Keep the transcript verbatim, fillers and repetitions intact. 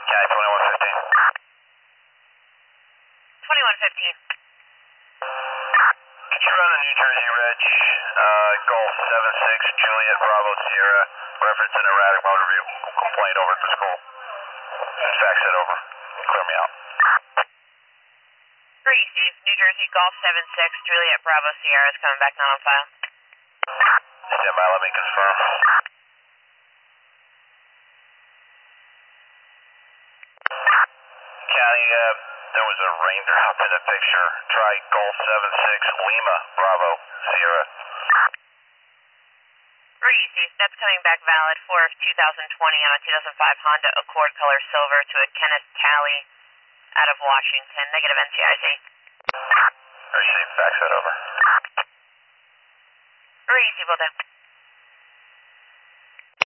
Cali twenty-one fifteen. twenty-one fifteen. Could you run a New Jersey Reg, uh, Golf seven six Juliet Bravo Sierra, reference an erratic motor vehicle complaint over at the school? Fax it over. Clear me out. three, Steve. New Jersey Golf seven six Juliet Bravo Sierra is coming back not on file. Stand by, let me confirm. County, uh, there was a raindrop in the picture. Try Golf seven six Lima Bravo Sierra. three, Steve. That's coming back valid for two thousand twenty on a two thousand five Honda Accord color silver to a Kenneth Talley out of Washington. Negative N C I Z. Received, fax that over. three, Steve, will do.